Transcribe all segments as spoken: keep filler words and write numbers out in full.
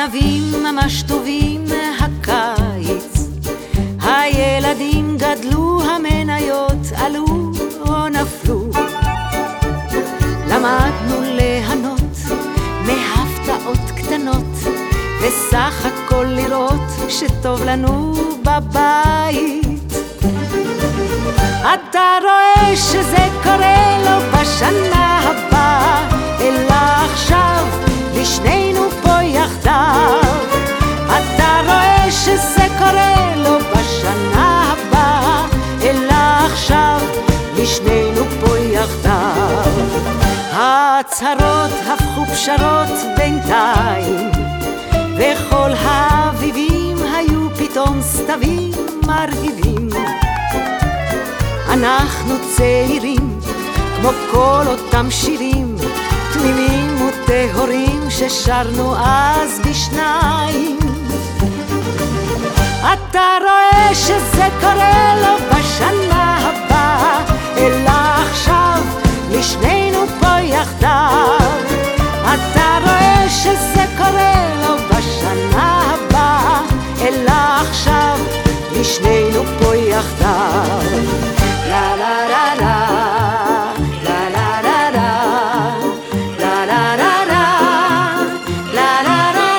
הענבים ממש טובים מהקיץ, הילדים גדלו, המניות עלו או נפלו. למדנו ליהנות מהפתעות קטנות, וסך הכל לראות שטוב לנו בבית. אתה רואה שזה קורה לו בשנה הבאה, אלא עכשיו לשנינו פה יחדיו. אתה רואה שזה קורה לו בשנה הבאה, אלא עכשיו לשנינו פה יחדיו. ההצהרות הפכו פשרות בינתיים, וכל האביבים היו פתאום סתווים מרהיבים. אנחנו צעירים כמו כל אותם שירים תמימים וטהורים ששרנו אז בשניים. אתה רואה שזה קורה לו בשנה הבאה, אלא עכשיו לשנינו פה יחדיו. אתה רואה שזה קורה לו בשנה הבאה, אלא עכשיו לשנינו פה יחדיו. לה לה לה לה לה לה לה לה לה לה לה לה לה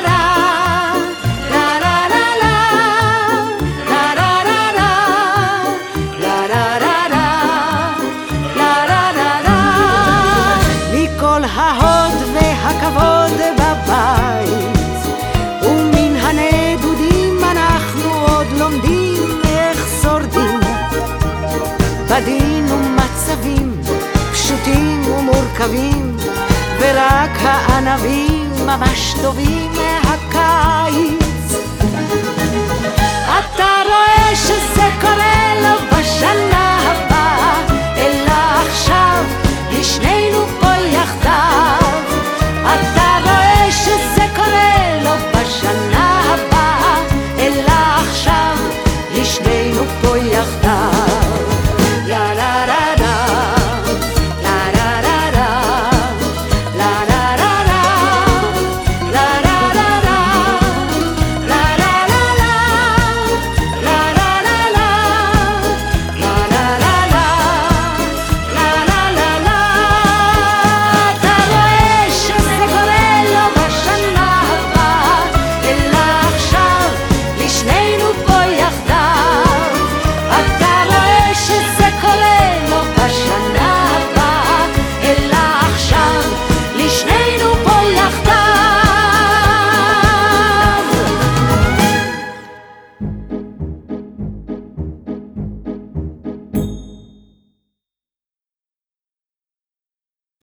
מכל ההוד והכבוד בבית ומן הנדודים אנחנו עוד לומדים איך שורדים בדין ומצבים פשוטים ומורכבים, ורק הענבים ממש טובים מהקיץ. אתה רואה שזה קורה לו בשנה